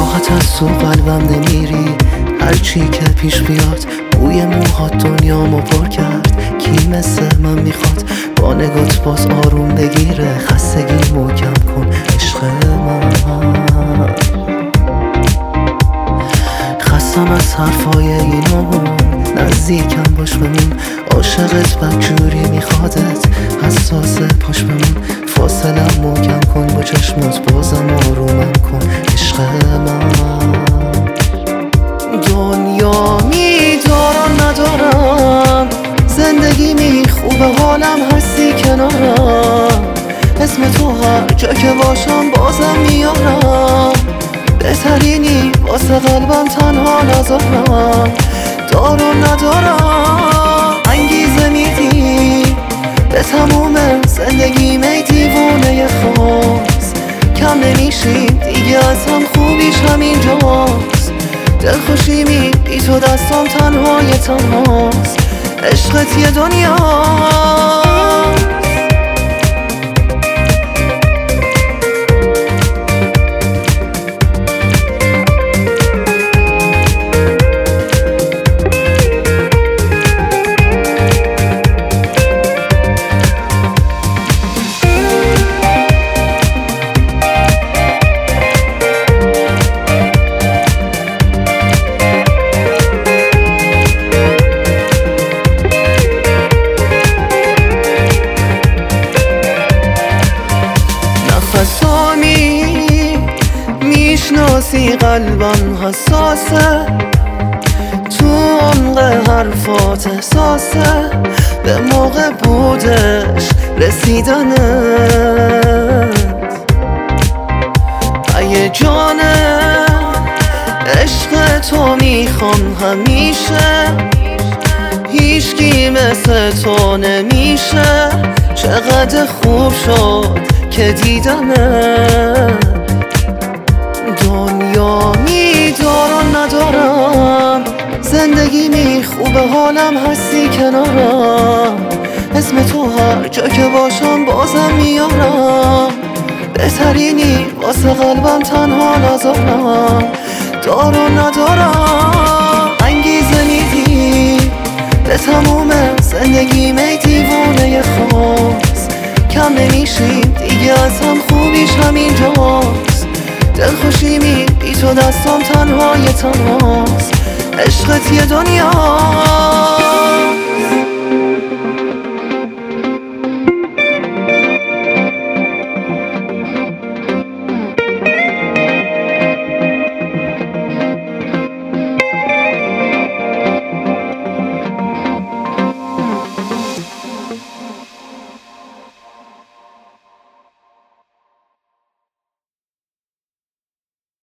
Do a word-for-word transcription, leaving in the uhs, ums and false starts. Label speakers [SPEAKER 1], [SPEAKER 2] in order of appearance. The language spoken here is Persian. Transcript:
[SPEAKER 1] راحت از تو قلبم نمیری، هرچی که پیش بیاد بوی موهات دنیامو پر کرد. کی مثل من میخواد با نگات باز آروم بگیره، خستگی محکم کن عشق من. خستم از حرفای اینامون، نزدیکم باش بمون، عاشقت بدجوری میخوادت، حساسه پاش بمون. فاصلم محکم کن با چشمات، بازم آرومم کن عشق من. دنیا میدارم ندارم، زندگی می خوبه حالم هستی کنارم، اسم تو هر جا که باشم بازم میارم. بهترینی واسه قلبم تنها نذارم، دارم ندارم انگیزه میدی به تموم زندگی می دیوونه خاص. کم نمیشیم دیگه از هم، خوبیش همینجاست. دلخوشی می بی تو دستم تنهای تنهاست، عشقت یه دنیا. نفسامی میشناسی قلبم حساسه، تو عمق حرفات احساسه، به موقع بودش رسیدنت. هیجانه عشق تو میخوام همیشه، هیچکی مثل تو نمیشه. چقدر خوب شد که دیدمه، دنیا میدارم ندارم، زندگی می خوبه حالم هستی کنارم، اسم تو هر جا که باشم بازم میارم. بهترینی واسه قلبم تنها نذارم، دارم ندارم انگیزه میدی به تموم زندگی می دیوونه خاص. کم نمیشیم دیگه از هم، خوبیش همینجاست. دلخوشی می بی تو دستم تنهای تنهاست، عشقت یه دنیا.